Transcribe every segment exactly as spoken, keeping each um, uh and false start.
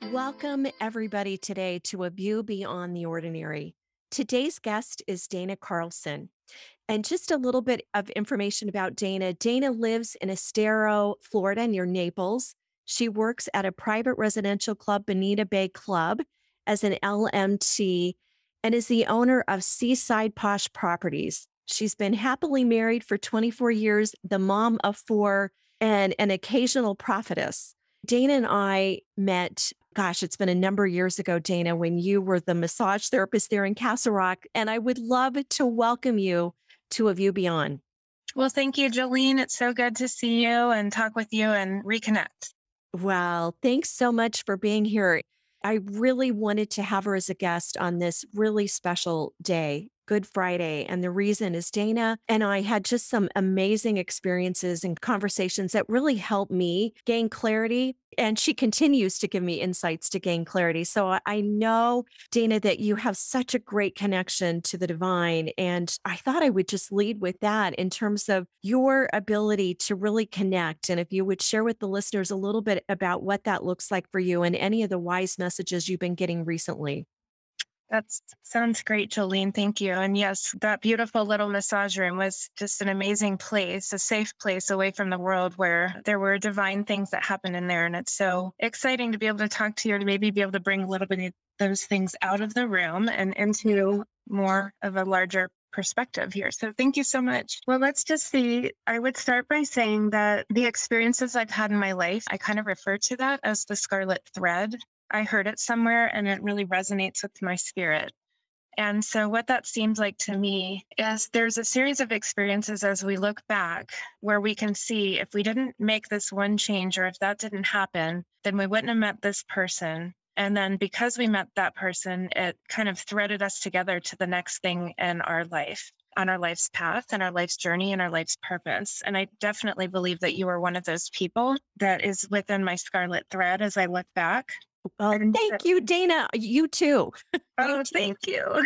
Welcome, everybody, today to A View Beyond the Ordinary. Today's guest is Dana Carlson. And just a little bit of information about Dana. Dana lives in Estero, Florida, near Naples. She works at a private residential club, Bonita Bay Club, as an L M T and is the owner of Seaside Posh Properties. She's been happily married for twenty-four years, the mom of four, and an occasional prophetess. Dana and I met, gosh, it's been a number of years ago, Dana, when you were the massage therapist there in Castle Rock. And I would love to welcome you to A View Beyond. Well, thank you, Jolene. It's so good to see you and talk with you and reconnect. Well, thanks so much for being here. I really wanted to have her as a guest on this really special day, Good Friday. And the reason is Dana and I had just some amazing experiences and conversations that really helped me gain clarity. And she continues to give me insights to gain clarity. So I- I know, Dana, that you have such a great connection to the divine. And I thought I would just lead with that in terms of your ability to really connect. And if you would share with the listeners a little bit about what that looks like for you and any of the wise messages you've been getting recently. That sounds great, Jolene. Thank you. And yes, that beautiful little massage room was just an amazing place, a safe place away from the world where there were divine things that happened in there. And it's so exciting to be able to talk to you and maybe be able to bring a little bit of those things out of the room and into more of a larger perspective here. So thank you so much. Well, let's just see. I would start by saying that the experiences I've had in my life, I kind of refer to that as the scarlet thread. I heard it somewhere and it really resonates with my spirit. And so what that seems like to me is there's a series of experiences as we look back where we can see if we didn't make this one change or if that didn't happen, then we wouldn't have met this person. And then because we met that person, it kind of threaded us together to the next thing in our life, on our life's path and our life's journey and our life's purpose. And I definitely believe that you are one of those people that is within my scarlet thread as I look back. Well, And so- thank you, Dana. You too. Oh, thank you.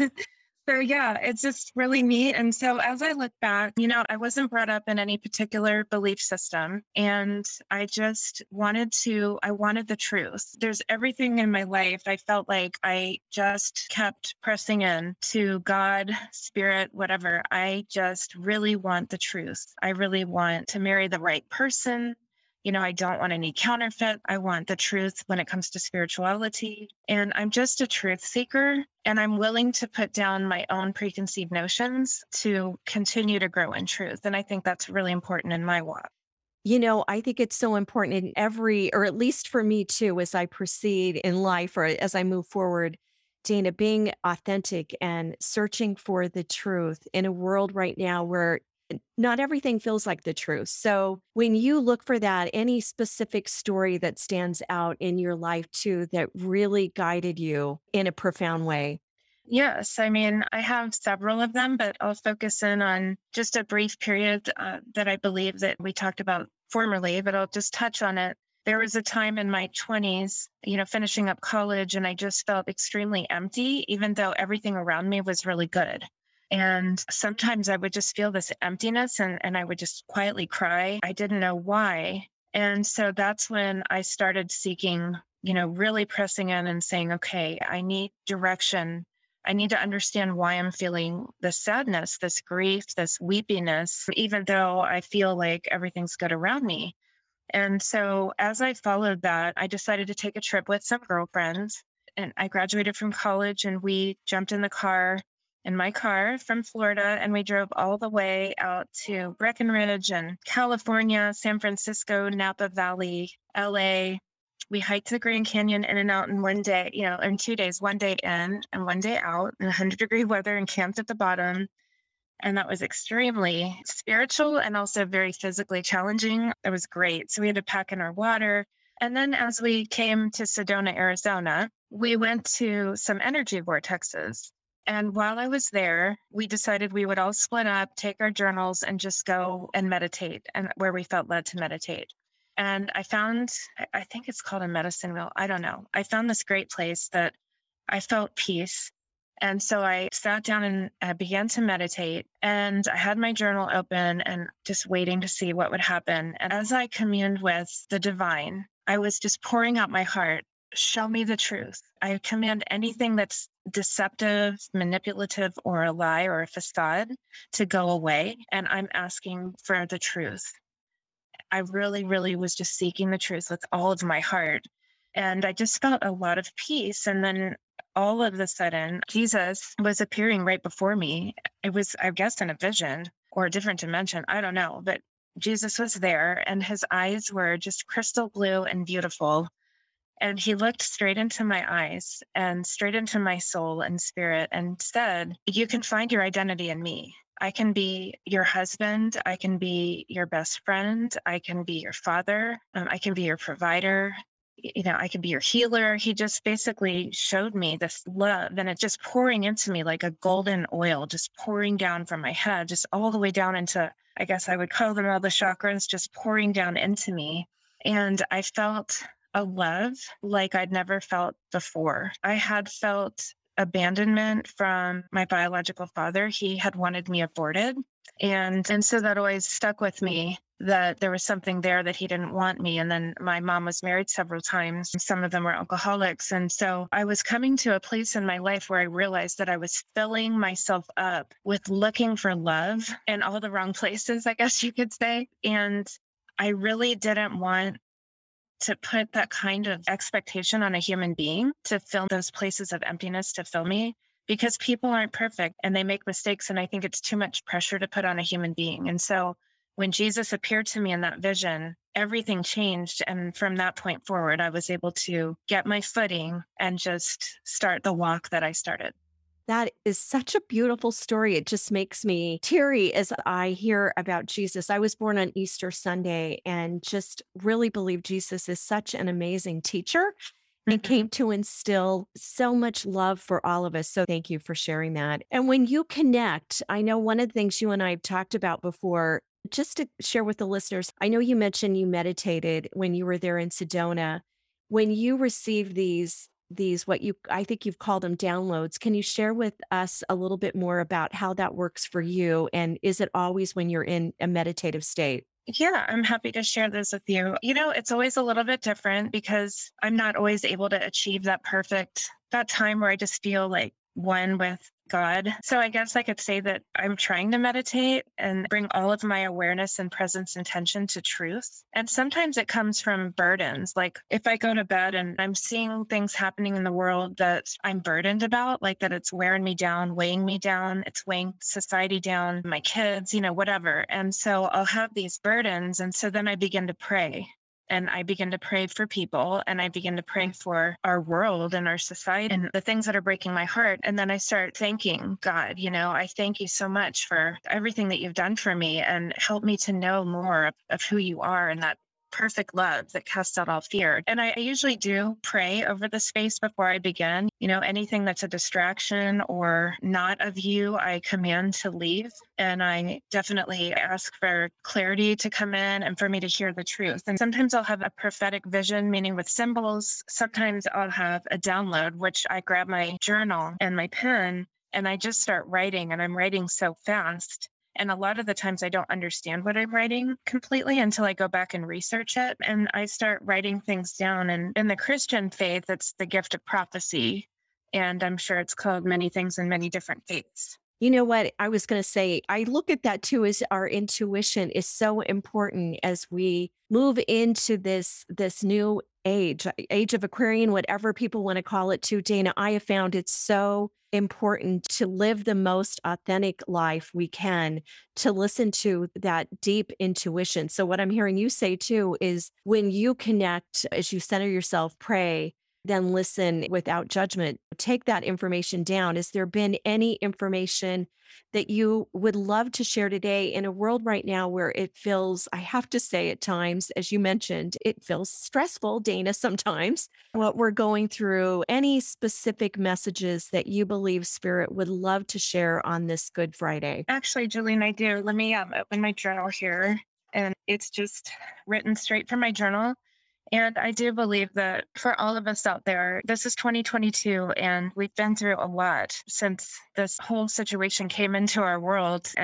So yeah, it's just really neat. And so as I look back, you know, I wasn't brought up in any particular belief system. And I just wanted to, I wanted the truth. There's everything in my life. I felt like I just kept pressing in to God, spirit, whatever. I just really want the truth. I really want to marry the right person. You know, I don't want any counterfeit. I want the truth when it comes to spirituality. And I'm just a truth seeker. And I'm willing to put down my own preconceived notions to continue to grow in truth. And I think that's really important in my walk. You know, I think it's so important in every, or at least for me too, as I proceed in life or as I move forward, Dana, being authentic and searching for the truth in a world right now where not everything feels like the truth. So when you look for that, any specific story that stands out in your life too, that really guided you in a profound way? Yes, I mean, I have several of them, but I'll focus in on just a brief period uh, that I believe that we talked about formerly, but I'll just touch on it. There was a time in my twenties, you know, finishing up college, and I just felt extremely empty, even though everything around me was really good. And sometimes I would just feel this emptiness and, and I would just quietly cry. I didn't know why. And so that's when I started seeking, you know, really pressing in and saying, okay, I need direction. I need to understand why I'm feeling this sadness, this grief, this weepiness, even though I feel like everything's good around me. And so as I followed that, I decided to take a trip with some girlfriends. And I graduated from college and we jumped in the car in my car from Florida, and we drove all the way out to Breckenridge and California, San Francisco, Napa Valley, L A. We hiked the Grand Canyon in and out in one day, you know, in two days, one day in and one day out in one hundred degree weather and camped at the bottom. And that was extremely spiritual and also very physically challenging. It was great. So we had to pack in our water. And then as we came to Sedona, Arizona, we went to some energy vortexes. And while I was there, we decided we would all split up, take our journals, and just go and meditate, and where we felt led to meditate. And I found, I I think it's called a medicine wheel. I don't know. I found this great place that I felt peace. And so I sat down and I began to meditate, and I had my journal open and just waiting to see what would happen. And as I communed with the divine, I was just pouring out my heart. show me the truth. I command anything that's deceptive, manipulative, or a lie or a facade to go away. And I'm asking for the truth. I really, really was just seeking the truth with all of my heart. And I just felt a lot of peace. And then all of a sudden, Jesus was appearing right before me. It was, I guess, in a vision or a different dimension. I don't know. But Jesus was there, and his eyes were just crystal blue and beautiful. And he looked straight into my eyes and straight into my soul and spirit and said, "You can find your identity in me. I can be your husband. I can be your best friend. I can be your father. Um, I can be your provider. y- You know, I can be your healer." He just basically showed me this love, and it just pouring into me like a golden oil, just pouring down from my head, just all the way down into, I guess I would call them all the chakras, just pouring down into me. And I felt a love like I'd never felt before. I had felt abandonment from my biological father. He had wanted me aborted. And and so that always stuck with me, that there was something there, that he didn't want me. And then my mom was married several times. Some of them were alcoholics. And so I was coming to a place in my life where I realized that I was filling myself up with looking for love in all the wrong places, I guess you could say. And I really didn't want to put that kind of expectation on a human being to fill those places of emptiness to fill me, because people aren't perfect and they make mistakes. And I think it's too much pressure to put on a human being. And so when Jesus appeared to me in that vision, everything changed. And from that point forward, I was able to get my footing and just start the walk that I started. That is such a beautiful story. It just makes me teary as I hear about Jesus. I was born on Easter Sunday and just really believe Jesus is such an amazing teacher and Mhm. came to instill so much love for all of us. So thank you for sharing that. And when you connect, I know one of the things you and I have talked about before, just to share with the listeners, I know you mentioned you meditated when you were there in Sedona. When you receive these these what you I think you've called them downloads, can you share with us a little bit more about how that works for you? And is it always when you're in a meditative state? Yeah, I'm happy to share this with you. You know, it's always a little bit different because I'm not always able to achieve that perfect, that time where I just feel like one with God. So I guess I could say that I'm trying to meditate and bring all of my awareness and presence and tension to truth. And sometimes it comes from burdens. Like if I go to bed and I'm seeing things happening in the world that I'm burdened about, like that it's wearing me down, weighing me down, it's weighing society down, my kids, you know, whatever. And so I'll have these burdens. And so then I begin to pray. And I begin to pray for people, and I begin to pray for our world and our society and the things that are breaking my heart. And then I start thanking God, you know, I thank you so much for everything that you've done for me, and help me to know more of, of who you are, and that perfect love that casts out all fear. And I, I usually do pray over the space before I begin. You know, anything that's a distraction or not of you, I command to leave. And I definitely ask for clarity to come in and for me to hear the truth. And sometimes I'll have a prophetic vision, meaning with symbols. Sometimes I'll have a download, which I grab my journal and my pen and I just start writing. And I'm writing so fast. And a lot of the times I don't understand what I'm writing completely until I go back and research it. And I start writing things down. And in the Christian faith, it's the gift of prophecy. And I'm sure it's called many things in many different faiths. You know what? I was going to say, I look at that too as our intuition is so important as we move into this this new age, uh, age of Aquarian, whatever people want to call it too. Dana, I have found it so important to live the most authentic life we can, to listen to that deep intuition. So what I'm hearing you say too is when you connect, as you center yourself, pray, then listen without judgment. Take that information down. Has there been any information that you would love to share today in a world right now where it feels, I have to say at times, as you mentioned, it feels stressful, Dana, sometimes what we're going through? Any specific messages that you believe Spirit would love to share on this Good Friday? Actually, Julian, I do. Let me um, open my journal here. And it's just written straight from my journal. And I do believe that for all of us out there, this is twenty twenty-two, and we've been through a lot since this whole situation came into our world. And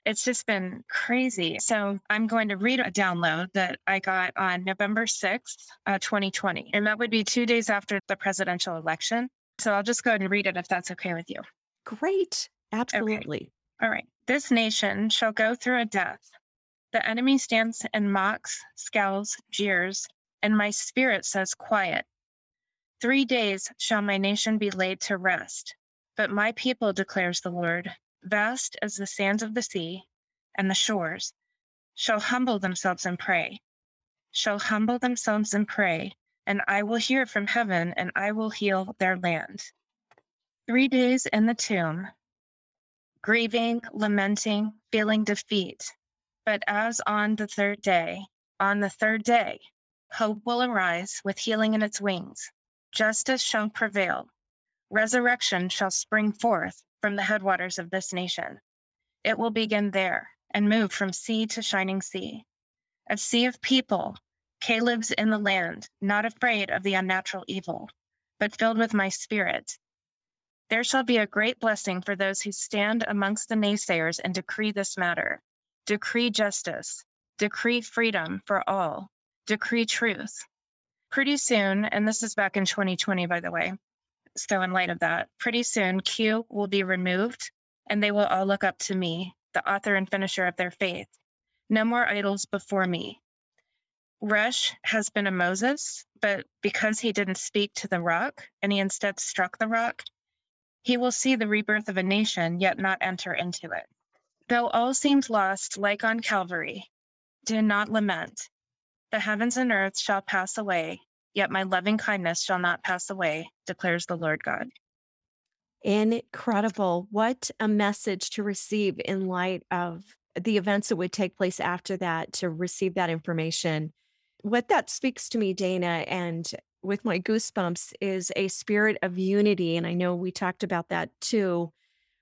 It's just been crazy. So I'm going to read a download that I got on November sixth, uh, twenty twenty. And that would be two days after the presidential election. So I'll just go ahead and read it if that's okay with you. Great. Okay. Absolutely. All right. This nation shall go through a death. The enemy stands and mocks, scowls, jeers, and my spirit says, quiet. Three days shall my nation be laid to rest. But my people, declares the Lord, vast as the sands of the sea and the shores, shall humble themselves and pray, shall humble themselves and pray, and I will hear from heaven and I will heal their land. Three days in the tomb, grieving, lamenting, feeling defeat. But as on the third day, on the third day, hope will arise with healing in its wings. Justice shall prevail. Resurrection shall spring forth from the headwaters of this nation. It will begin there and move from sea to shining sea. A sea of people, Caleb's in the land, not afraid of the unnatural evil, but filled with my spirit. There shall be a great blessing for those who stand amongst the naysayers and decree this matter. Decree justice. Decree freedom for all. Decree truth. Pretty soon, and this is back in twenty twenty, by the way, so in light of that, pretty soon Q will be removed and they will all look up to me, the author and finisher of their faith. No more idols before me. Rush has been a Moses, but because he didn't speak to the rock and he instead struck the rock, he will see the rebirth of a nation, yet not enter into it. Though all seems lost, like on Calvary, do not lament. The heavens and earth shall pass away, yet my loving kindness shall not pass away, declares the Lord God. Incredible. What a message to receive in light of the events that would take place after that, to receive that information. What that speaks to me, Dana, and with my goosebumps, is a spirit of unity. And I know we talked about that too,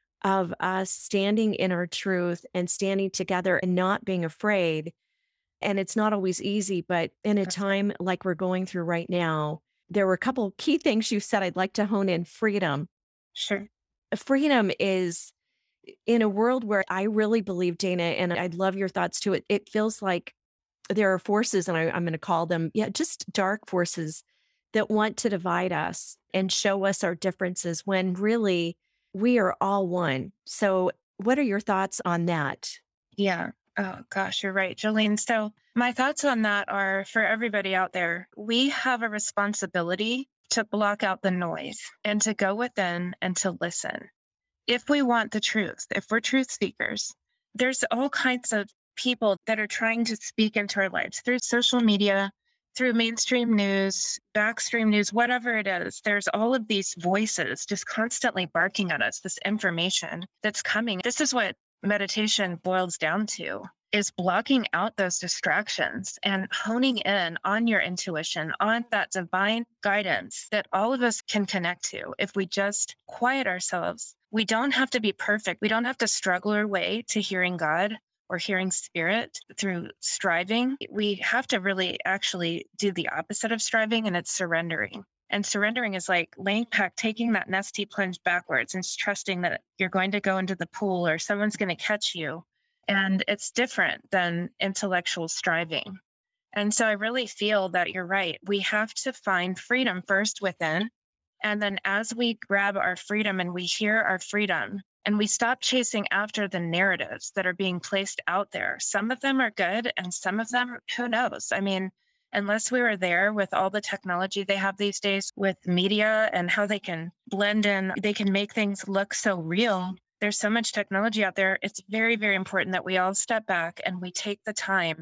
of us standing in our truth and standing together and not being afraid. And it's not always easy, but in a That's right. time like we're going through right now, there were a couple key things you said I'd like to hone in. Freedom. Sure. Freedom is in a world where I really believe, Dana, and I'd love your thoughts too. It, it feels like there are forces, and I, I'm going to call them, yeah, just dark forces that want to divide us and show us our differences when really we are all one. So, what are your thoughts on that? Yeah. Oh, gosh, you're right, Jolene. So, my thoughts on that are for everybody out there, we have a responsibility to block out the noise and to go within and to listen. If we want the truth, if we're truth seekers, there's all kinds of people that are trying to speak into our lives through social media, through mainstream news, backstream news, whatever it is. There's all of these voices just constantly barking at us, this information that's coming. This is what meditation boils down to, is blocking out those distractions and honing in on your intuition, on that divine guidance that all of us can connect to if we just quiet ourselves. We don't have to be perfect. We don't have to struggle our way to hearing God or hearing spirit through striving. We have to really actually do the opposite of striving, and it's surrendering. And surrendering is like laying back, taking that nesty plunge backwards and just trusting that you're going to go into the pool or someone's going to catch you. And it's different than intellectual striving. And so I really feel that you're right. We have to find freedom first within. And then as we grab our freedom and we hear our freedom and we stop chasing after the narratives that are being placed out there, some of them are good and some of them, who knows? I mean, unless we were there with all the technology they have these days with media and how they can blend in, they can make things look so real. There's so much technology out there. It's very, very important that we all step back and we take the time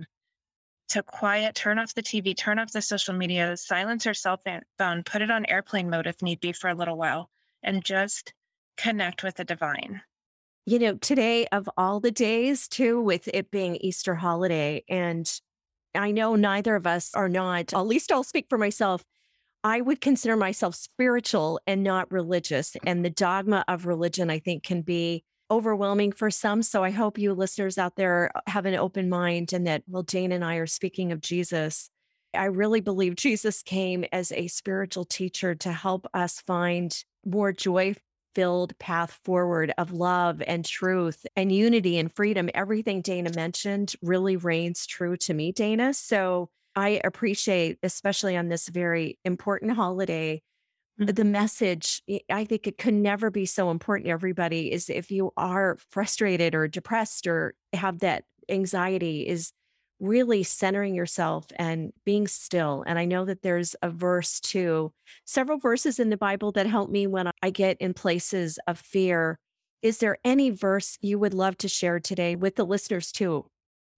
to quiet, turn off the T V, turn off the social media, silence your cell phone, put it on airplane mode if need be for a little while, and just connect with the divine. You know, today of all the days, too, with it being Easter holiday, and I know neither of us are not, at least I'll speak for myself. I would consider myself spiritual and not religious. And the dogma of religion, I think, can be overwhelming for some. So I hope you listeners out there have an open mind and that, well, Jane and I are speaking of Jesus. I really believe Jesus came as a spiritual teacher to help us find more joy filled path forward of love and truth and unity and freedom. Everything Dana mentioned really reigns true to me, Dana. So I appreciate, especially on this very important holiday, the Mhm. message. I I think it could never be so important to everybody is if you are frustrated or depressed or have that anxiety is really centering yourself and being still. And I know that there's a verse too, several verses in the Bible that help me when I get in places of fear. Is there any verse you would love to share today with the listeners too?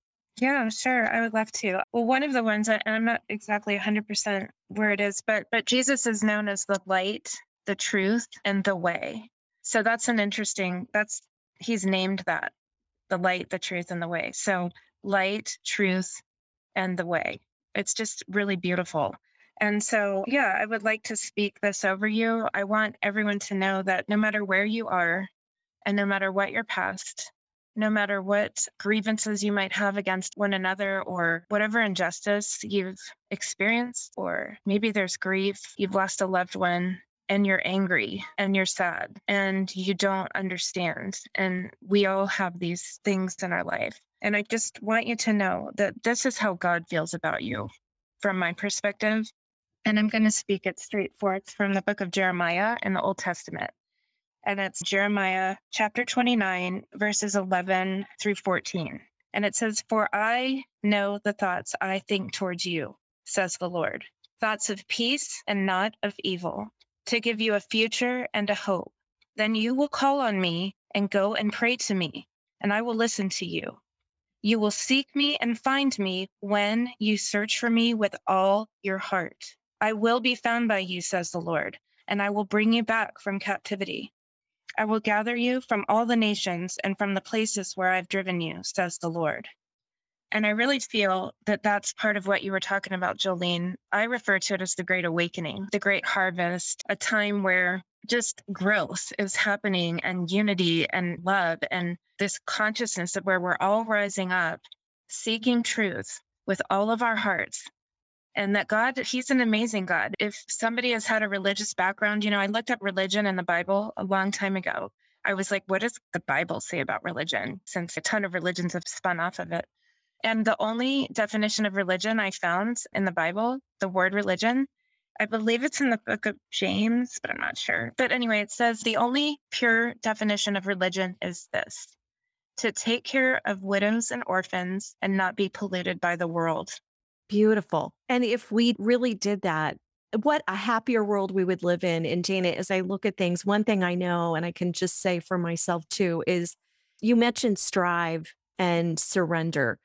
Yeah, sure. I would love to. Well, one of the ones that, and I'm not exactly one hundred percent where it is, but but Jesus is known as the light, the truth, and the way. So that's an interesting, that's he's named that, the light, the truth, and the way. So light, truth, and the way. It's just really beautiful. And so, yeah, I would like to speak this over you. I want everyone to know that no matter where you are, and no matter what your past, no matter what grievances you might have against one another, or whatever injustice you've experienced, or maybe there's grief, you've lost a loved one, and you're angry and you're sad and you don't understand. And we all have these things in our life. And I just want you to know that this is how God feels about you from my perspective. And I'm going to speak it straight forth from the book of Jeremiah in the Old Testament. And it's Jeremiah chapter twenty-nine, verses eleven through fourteen. And it says, "For I know the thoughts I think towards you, says the Lord, thoughts of peace and not of evil, to give you a future and a hope. Then you will call on me and go and pray to me, and I will listen to you. You will seek me and find me when you search for me with all your heart. I will be found by you, says the Lord, and I will bring you back from captivity. I will gather you from all the nations and from the places where I've driven you, says the Lord." And I really feel that that's part of what you were talking about, Jolene. I refer to it as the Great Awakening, the Great Harvest, a time where just growth is happening and unity and love and this consciousness of where we're all rising up, seeking truth with all of our hearts. And that God, He's an amazing God. If somebody has had a religious background, you know, I looked up religion in the Bible a long time ago. I was like, what does the Bible say about religion? Since a ton of religions have spun off of it. And the only definition of religion I found in the Bible, the word religion, I believe it's in the book of James, but I'm not sure. But anyway, it says the only pure definition of religion is this: to take care of widows and orphans and not be polluted by the world. Beautiful. And if we really did that, what a happier world we would live in. And Jana, as I look at things, one thing I know, and I can just say for myself too, is you mentioned strive and surrender.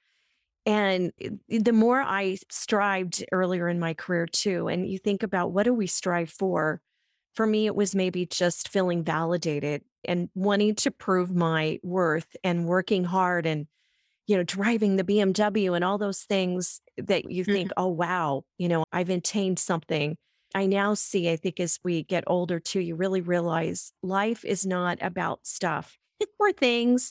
And the more I strived earlier in my career too, and you think about what do we strive for? For me, it was maybe just feeling validated and wanting to prove my worth and working hard and you know, driving the B M W and all those things that you think, Mhm. oh, wow, you know, I've attained something. I now see, I think as we get older too, you really realize life is not about stuff or things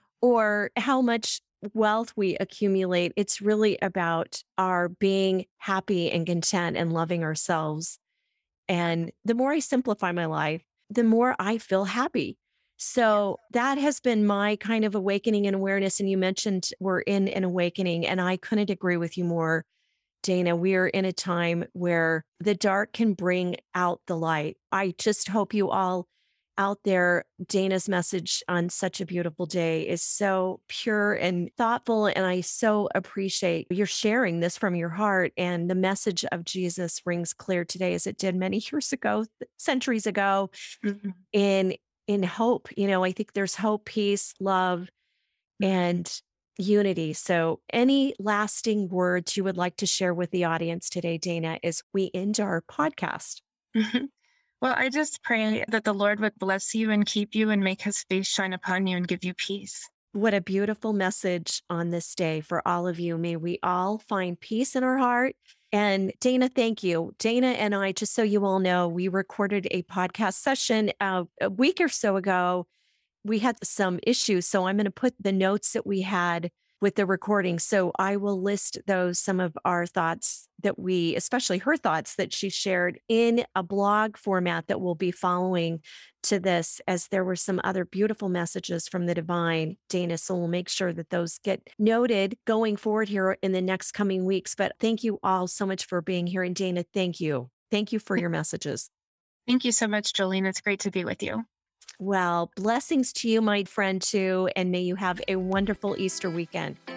or how much wealth we accumulate. It's really about our being happy and content and loving ourselves. And the more I simplify my life, the more I feel happy. Yeah. So that has been my kind of awakening and awareness. And you mentioned we're in an awakening, and I couldn't agree with you more, Dana. We're in a time where the dark can bring out the light. I just hope you all out there, Dana's message on such a beautiful day is so pure and thoughtful. And I so appreciate your sharing this from your heart. And the message of Jesus rings clear today as it did many years ago, centuries ago, Mhm. in in hope. You know, I think there's hope, peace, love, Mhm. and unity. So any lasting words you would like to share with the audience today, Dana, as we end our podcast? Mhm. Well, I just pray that the Lord would bless you and keep you and make his face shine upon you and give you peace. What a beautiful message on this day for all of you. May we all find peace in our heart. And Dana, thank you. Dana and I, just so you all know, we recorded a podcast session uh, a week or so ago. We had some issues. So I'm going to put the notes that we had with the recording. So I will list those, some of our thoughts that we, especially her thoughts that she shared in a blog format that we'll be following to this, as there were some other beautiful messages from the divine, Dana. So we'll make sure that those get noted going forward here in the next coming weeks. But thank you all so much for being here. And Dana, thank you. Thank you for your messages. Thank you so much, Jolene. It's great to be with you. Well, blessings to you, my friend, too. And may you have a wonderful Easter weekend.